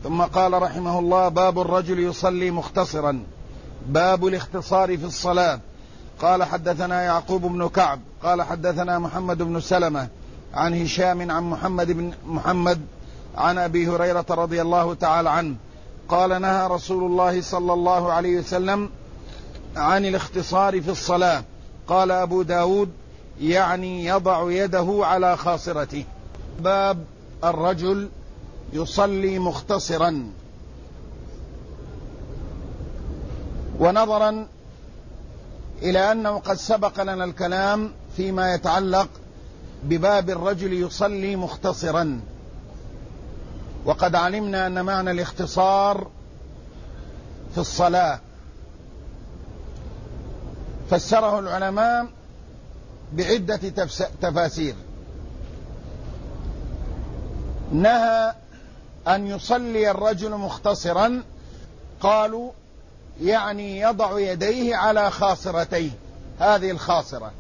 ثم قال رحمه الله: باب الرجل يصلي مختصرا. باب الاختصار في الصلاة. قال: حدثنا يعقوب بن كعب قال حدثنا محمد بن سلمة عن هشام عن محمد عن أبي هريرة رضي الله تعالى عنه قال: نهى رسول الله صلى الله عليه وسلم عن الاختصار في الصلاة. قال أبو داود: يعني يضع يده على خاصرته. باب الرجل يصلي مختصرا. ونظرا إلى أنه قد سبق لنا الكلام فيما يتعلق بباب الرجل يصلي مختصرا، وقد علمنا أن معنى الاختصار في الصلاة فسره العلماء بعدة تفاسير. نهى أن يصلي الرجل مختصرا، قالوا يعني يضع يديه على خاصرتيه، هذه الخاصرة،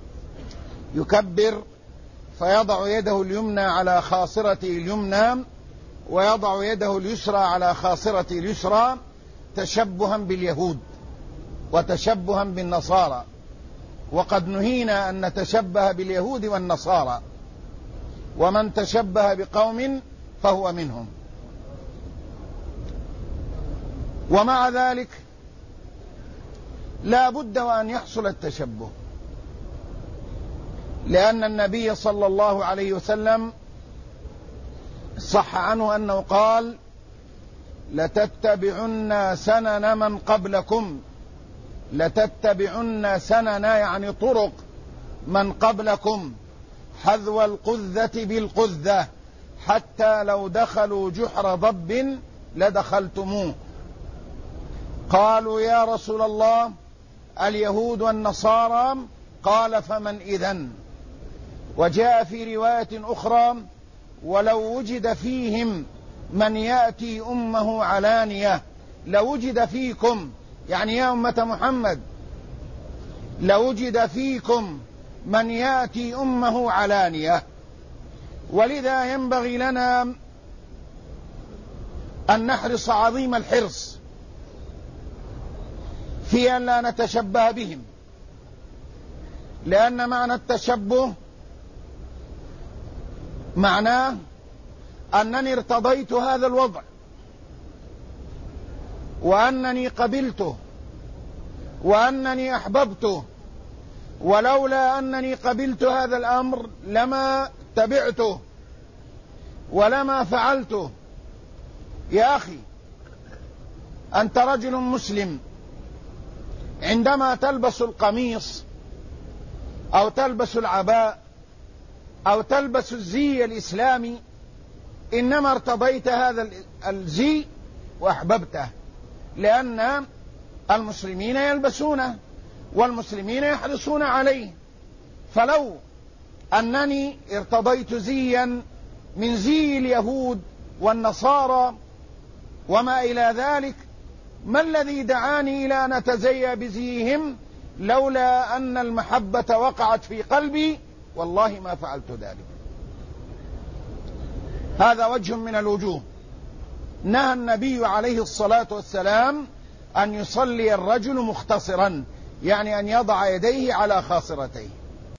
يكبر فيضع يده اليمنى على خاصرته اليمنى ويضع يده اليسرى على خاصرته اليسرى، تشبها باليهود وتشبها بالنصارى، وقد نهينا أن نتشبه باليهود والنصارى، ومن تشبه بقوم فهو منهم. ومع ذلك لا بد وأن يحصل التشبه، لأن النبي صلى الله عليه وسلم صح عنه أنه قال: لتتبعن سنن من قبلكم، لتتبعن سنن يعني طرق من قبلكم حذو القذة بالقذة حتى لو دخلوا جحر ضب لدخلتموه. قالوا: يا رسول الله اليهود والنصارى؟ قال: فمن إذن؟ وجاء في رواية أخرى: ولو وجد فيهم من يأتي أمه علانية، لوجد فيكم يعني يا أمة محمد لوجد فيكم من يأتي أمه علانية. ولذا ينبغي لنا أن نحرص عظيم الحرص في أن لا نتشبه بهم، لأن معنى التشبه معناه أنني ارتضيت هذا الوضع وأنني قبلته وأنني أحببته، ولولا أنني قبلت هذا الأمر لما تبعته ولما فعلته. يا أخي، أنت رجل مسلم، عندما تلبس القميص أو تلبس العباء أو تلبس الزي الإسلامي إنما ارتضيت هذا الزي وأحببته، لأن المسلمين يلبسونه والمسلمين يحرصون عليه. فلو أنني ارتضيت زيا من زي اليهود والنصارى وما إلى ذلك، ما الذي دعاني إلى أن أتزيى بزيهم لولا أن المحبة وقعت في قلبي؟ والله ما فعلت ذلك. هذا وجه من الوجوه. نهى النبي عليه الصلاة والسلام أن يصلي الرجل مختصرا، يعني أن يضع يديه على خاصرتيه.